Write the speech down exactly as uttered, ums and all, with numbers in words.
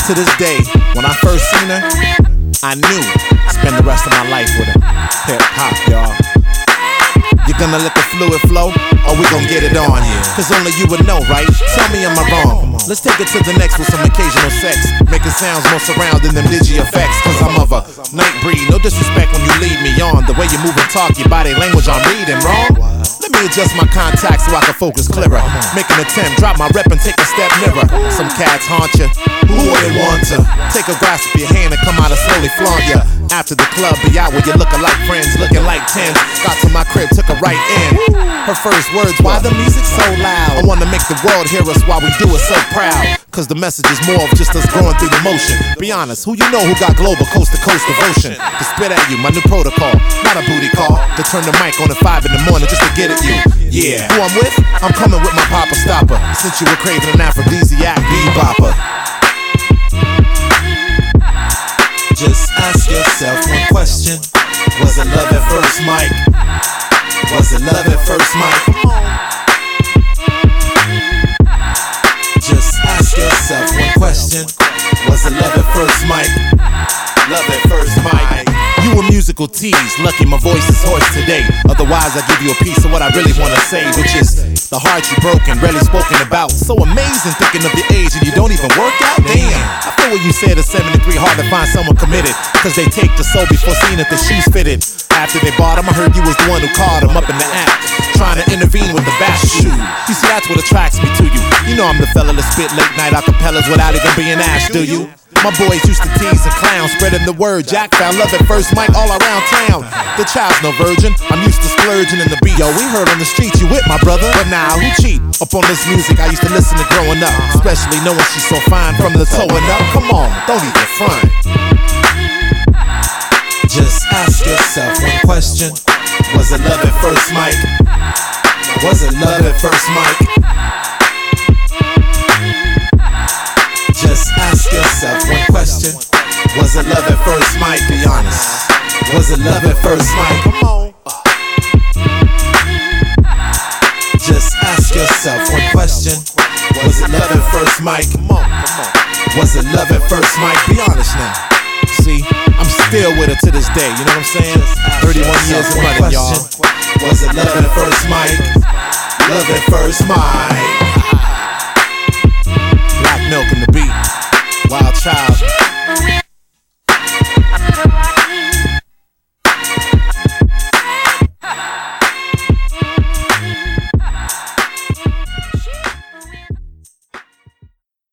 To this day, when I first seen her, I knew I'd spend the rest of my life with her. Hip hop, y'all. You gonna let the fluid flow, or we gon' get it on? Cause only you would know, right? Tell me, am I wrong? Let's take it to the next with some occasional sex, making sounds more surrounding them digi effects. Cause I'm of a night breed, no disrespect when you lead me on. The way you move and talk, your body language I'm reading wrong. Let me adjust my contacts so I can focus clearer. Make an attempt, drop my rep and take a step nearer. Some cats haunt you, who wouldn't want to take a grasp of your hand and come out and slowly flaunt ya. After the club, be out with your looking like friends, looking like tens. Got to my crib, took a right in. Her first words, why the music so loud? I wanna make the world hear us while we do it so proud. Cause the message is more of just us going through the motion. Be honest, who you know who got global coast to coast devotion? To spit at you, my new protocol, not a booty call. To turn the mic on at five in the morning just to get at you. Yeah, who I'm with? I'm coming with my Papa Stopper. Since you were craving an aphrodisiac bebopper. Just ask yourself one question. Was it love at first, Mike? Was it love at first, Mike? Just ask yourself one question. Was it love at first, Mike? Love at first, Mike. You a musical tease, lucky my voice is hoarse today. Otherwise I give you a piece of what I really wanna say, which is the heart you broken, rarely spoken about. So amazing thinking of your age and you don't even work out. Damn, I feel what you said at seventy-three, hard to find someone committed. Cause they take the soul before seeing if the shoes fitted. After they bought them, I heard you was the one who called them up in the app, trying to intervene with the back shoe. You see, that's what attracts me to you. You know I'm the fella that spit late night acapellas without even being asked, do you? My boys used to tease and clown, spreading the word. Jack found love at first mic all around town. The child's no virgin, I'm used to splurging in the beat. Yo, we heard on the streets you with my brother, but now who cheat? Up on this music I used to listen to growing up, especially knowing she's so fine from the towing up. Come on, don't even front. Just ask yourself one question. Was it love at first, Mike? Was it love at first, Mike? Just ask yourself one question. Was it love at first, Mike? Be honest. Was it love at first, Mike? Come on. Just ask yourself one question. Was it love at first, Mike? Come on, come on. Was it love at first, Mike? Be honest now. See, I'm still with her to this day, you know what I'm saying? thirty-one years of running, y'all. Was it love at first, Mike? Love at first, Mike. Black Milk in the beat, Wild Child.